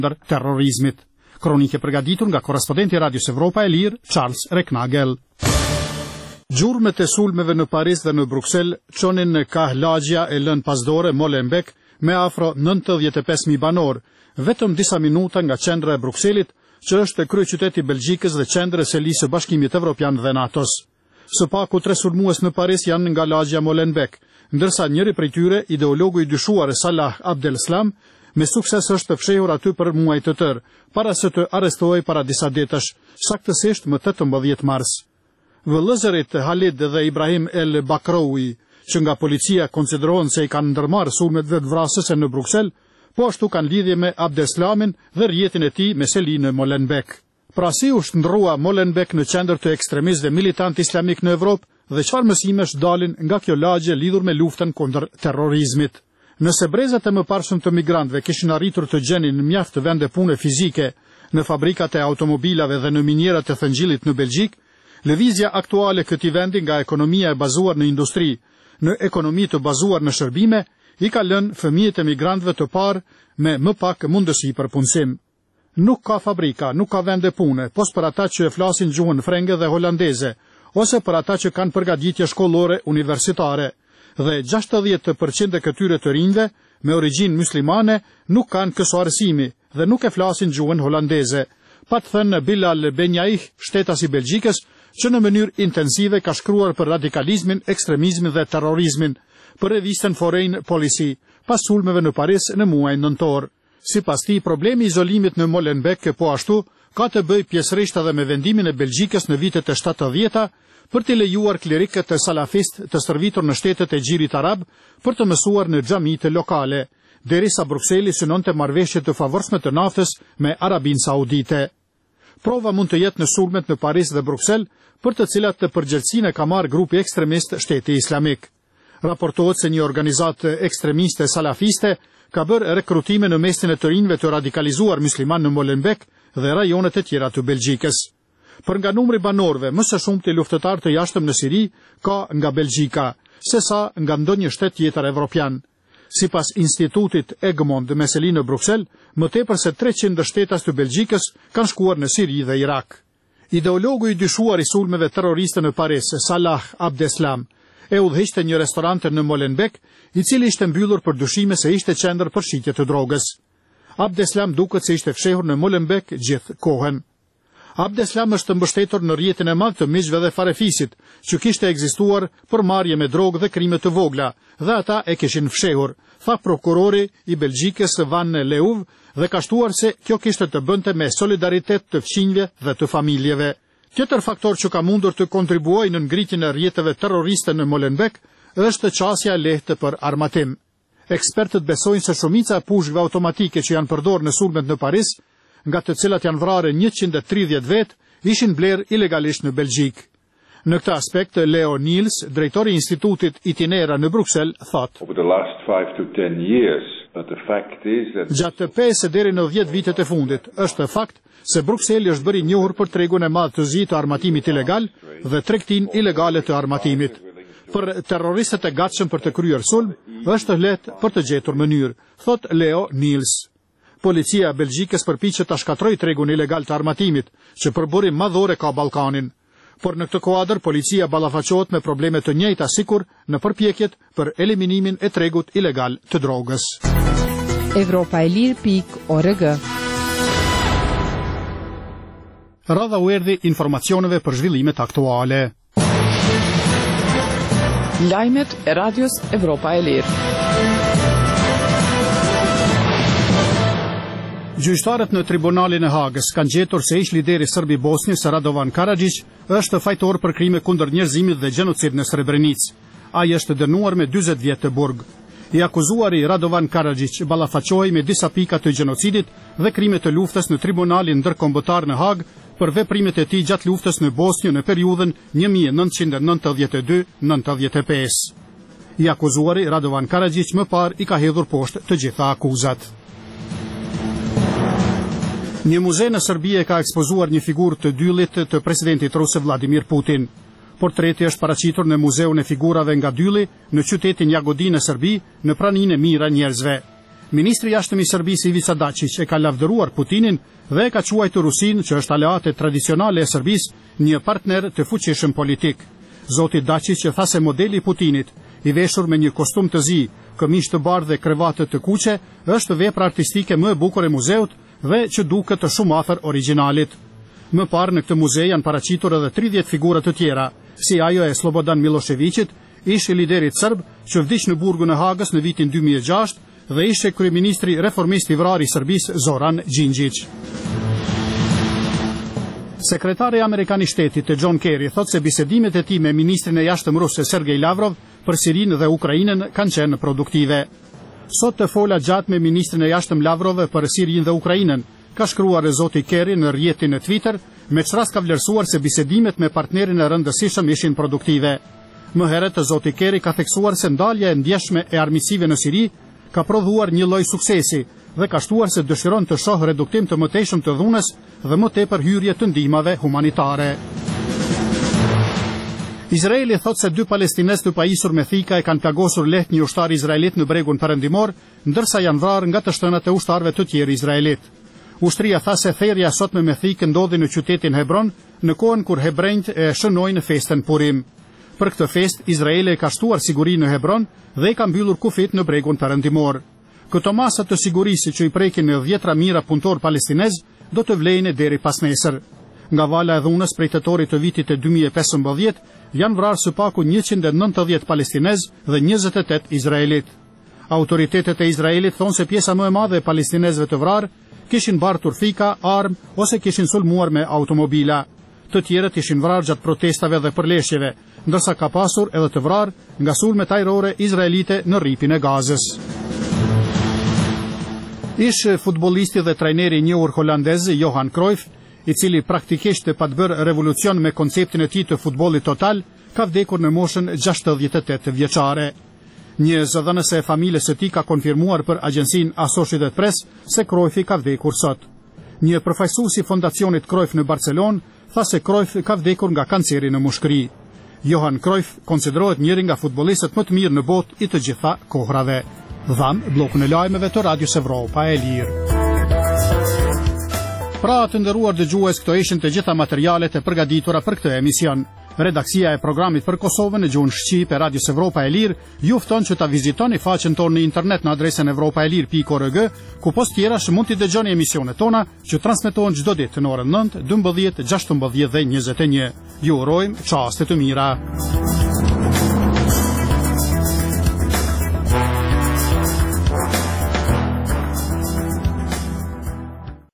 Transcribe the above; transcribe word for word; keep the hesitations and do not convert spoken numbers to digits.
ndër terrorizmit. Kronike përgatitur nga korrespondenti i Radios Evropa e Lirë, Charles Reknagel. Gjurmët e sulmeve në Paris dhe në Bruksel çonin në kahlagja e lënë pasdore Molenbeek me afro nëntëdhjetë e pesë mijë banor, vetëm disa minuta nga qendra e Brukselit, që është kryeqyteti i Belgjikës dhe qendër e selisë së Bashkimit Evropian dhe NATO-s. Së paku tre sulmues në Paris janë nga lagja Molenbeek, ndërsa njëri prej tyre, ideologu i dyshuar Salah Abdeslam, me sukses është fshehur aty për muaj të tërë, para se të arrestohej para disa ditësh, saktësisht më tetëmbëdhjetë mars. Vëllëzërit Halid dhe Ibrahim El Bakroui, që nga policia konsiderohen se i kanë ndërmarrë sulmet vetvrasëse në Bruksel, po ashtu kanë lidhje me Abdeslamin dhe rrjetin e tij me seli në Molenbeek. Pra si u shndrrua Molenbeek në qendër të ekstremistëve militant islamik në Evropë dhe çfarë mësimesh dalin nga kjo lagje lidhur me luftën kundër terrorizmit. Nëse brezat e mëparshëm të migrantëve kishin arritur të gjenin në mjaft të vende pune fizike, në fabrikat e automobilave dhe në minierat e thëngjillit në Belgjik, lëvizja aktuale këtij vendi nga ekonomia e bazuar në industri në ekonomi të bazuar në shërbime, i ka lënë fëmijët e migrantëve të parë me më pak mundësi për punësim. Nuk ka fabrika, nuk ka vende pune, pos për ata që e flasin gjuhën frenge dhe holandeze, ose për ata që kanë përgatitje shkollore universitare, dhe gjashtëdhjetë përqind e këtyre të rinjve me origjinë muslimane nuk kanë këso arsimi dhe nuk e flasin gjuhën holandeze, pa të thënë Bilal Benjaih, shtetas i Belgjikës, që në mënyrë intensive ka shkruar për radikalizmin, ekstremizmin dhe terrorizmin për revistën Foreign Policy, pas sulmeve në Paris në muajin nëntor. Sipas tij, problemi i izolimit në Molenbeek po ashtu ka të bëjë pjesërisht edhe me vendimin e Belgjikës në vitet e shtatëdhjeta për të lejuar klerikët e salafist të stërvitur në shtetet e Gjirit Arab për të mësuar në xhamitë lokale, derisa Brukseli synonte marrëveshje të favorshme të naftës me Arabinë Saudite. Prova mund të jetë në sulmet në Paris dhe Bruksel, për të cilat të përgjegjësinë ka marrë grupi ekstremist Shteti Islamik. Raportohet se një organizatë ekstremiste salafiste ka bërë rekrutime në mesin e të rinjve të radikalizuar musliman në Molenbeek dhe rajonet e tjera të Belgjikës. Për nga numri banorëve, më së shumti luftëtar të jashtëm në Siri ka nga Belgjika, sesa nga ndonjë shtet tjetër evropian. Sipas institutit Egmont me seli në Bruksel, më tepër se treqind shtetas të Belgjikës kanë shkuar në Siri dhe Irak. Ideologu i dyshuar i sulmeve terroriste në Paris, Salah Abdeslam, e udhëhiqte një restorant në Molenbeek, i cili ishte mbyllur për dyshime se ishte qendër për shitje të drogës. Abdeslam duket se ishte fshehur në Molenbeek gjithë kohën. Abdeslam është mbështetur në rrjetin e madh të miqve dhe farefisit, që kishte ekzistuar për marrje me drogë dhe krime të vogla, dhe ata e kishin fshehur, tha prokurori i Belgjikës Van Leuve, dhe ka shtuar se kjo kishte të bënte me solidaritet të fqinjve dhe të familjeve. Tjetër faktor që ka mundur të kontribuojë në ngritjen e rrjeteve terroriste në Molenbeek është qasja e lehtë për armatim. Ekspertët besojnë se shumica e pushkëve automatike që janë përdorur në sulmet në Paris, nga të cilat janë vrarë njëqind e tridhjetë vet, ishin blerë ilegalisht në Belgjik. Në këtë aspekt, Leo Niels, drejtori i Institutit Itinera në Bruksel, thotë: Gjatë pesë deri në dhjetë vitet e fundit, është fakt se Brukseli është bërë i njohur për tregun e madh të zi të armatimit ilegal dhe tregtinë ilegale të armatimit. Për terroristët e gatshëm për të kryer sulm, është lehtë për të gjetur mënyrë, thot Leo Niels. Policia e Belgjikës përpiqet ta shkatërrojë tregun ilegal të armatimit, që për burim madhore ka Ballkanin. Por në këtë kuadër policia ballafaqohet me probleme të njëjta sikur në përpjekjet për eliminimin e tregut ilegal të drogës. Evropa e Lirë pikë org. Radha u erdhi informacioneve për zhvillimet aktuale. Lajmet e Radios Evropa e Lirë. Gjyqtarët në tribunalin e Hagës kanë gjetur se ish lideri serb i Bosnjës Radovan Karadžić është fajtor për krime kundër njerëzimit dhe gjenocid në Srebrenicë. Ai është dënuar me dyzet vjet të burg. I akuzuari Radovan Karadžić ballafaqohej me disa pika të gjenocidit dhe krime të luftës në tribunalin ndërkombëtar në Hagë për veprimet e tij gjatë luftës në Bosnjë në periudhën një mijë e nëntëqind e nëntëdhjetë e dy deri në nëntëdhjetë e pesë. I akuzuari Radovan Karadžić më parë i ka hedhur poshtë të gjitha akuzat. Një muze në Serbi e ka ekspozuar një figurë të dyllit të presidentit rus Vladimir Putin. Portreti është paraqitur në Muzeun e Figurave nga dylli në qytetin Jagodin në Serbi, në praninë e Mira njerëzve. Ministri i jashtëm i Serbisë Ivica Dačić e ka lavdëruar Putinin dhe ka quajtur Rusinë, që është aleate tradicionale e Serbisë, një partner të fuqishëm politik. Zoti Dačić që tha se modeli i Putinit, i veshur me një kostum të zi, këmish të bardhë dhe krevate të kuqe, është vepra artistike më e bukur e muzeut dhe që duket të shumë afër originalit. Më parë në këtë muze janë paraqitur edhe tridhjetë figura të tjera, si ajo e Slobodan Miloševićit, ish liderit serb që vdiq në burgun e Hagës në vitin dy mijë e gjashtë dhe ishe kryeministri reformist i vrarë i Serbisë Zoran Gjinxhić. Sekretari amerikan i shtetit e John Kerry thot se bisedimet e tij me ministrin e jashtëm rus Sergej Lavrov për Sirinë dhe Ukrainën kanë qenë produktive. Sot të fola gjatë me ministrin e jashtëm Lavrov për Sirinë dhe Ukrainën, ka shkruar zoti Kerry në rrjetin e Twitter, me çfarë ka vlerësuar se bisedimet me partnerin e rëndësishëm ishin produktive. Më herët zoti Kerry ka theksuar se ndalja e ndjeshme e armiqësive në Siri ka prodhuar një lloj suksesi dhe ka shtuar se dëshiron të shohë reduktim të mëtejshëm të dhunës dhe më tepër hyrje të ndihmave humanitare. Izraeli thot se dy palestinez të pajisur me thika e kanë plagosur lehtë një ushtar izraelit në bregun perëndimor, ndërsa janë vrarë nga të shtënat e ushtarëve të tjerë izraelit. Ushtria tha se therrja sot me thikë ndodhi në qytetin Hebron, në kohën kur hebrejt e shënojnë festën Purim. Për këtë fest, Izraeli ka shtuar siguri në Hebron dhe ka mbyllur kufit në bregun perëndimor. Këto masa të sigurisë që i prekin në dhjetra mijëra punëtor palestinez do të vlejnë deri pas nesër. Nga vala e dhunës prej tetorit të vitit e dy mijë e pesëmbëdhjetë janë vrarë së paku njëqind e nëntëdhjetë palestinez dhe njëzet e tetë izraelit. Autoritetet e Izraelit thonë se pjesa më e madhe e palestinezëve të vrarë kishin bartur thika, armë ose kishin sulmuar me automobila. Të tjerët ishin vrarë gjatë protestave dhe përleshjeve, ndërsa ka pasur edhe të vrarë nga sulmet ajrore izraelite në rripin e Gazës. Ish futbollisti dhe trajneri i njohur holandez Johan Cruyff, i cili praktikisht pa të bërë revolucion me konceptin e tij të futbollit total, ka vdekur në moshën gjashtëdhjetë e tetë vjeçare. Një zëdhënëse e familjes së tij ka konfirmuar për agjencinë Associated Press se Cruyffi ka vdekur sot. Një përfaqësues i fondacionit Cruyff në Barcelonë tha se Cruyff ka vdekur nga kanceri në mushkëri. Johan Cruyff konsiderohet njëri nga futbollistët më të mirë në botë i të gjitha kohrave. Dham bllokun e lajmeve të Radios Evropa e Lirë. Pra të nderuar dëgjues, këto ishin të gjitha materialet e përgatitura për këtë emision. Redaksia e programit për Kosovën në gjuhën shqip e Radios Evropa e Lirë ju fton që ta vizitoni faqen tonë në internet në adresën evropaelir pikë org, ku post tjera që mund t'i dëgjoni emisionet tona që transmetohen çdo ditë në orën nëntë, dymbëdhjetë, gjashtëmbëdhjetë dhe njëzet e një. Ju urojmë çaste të mira.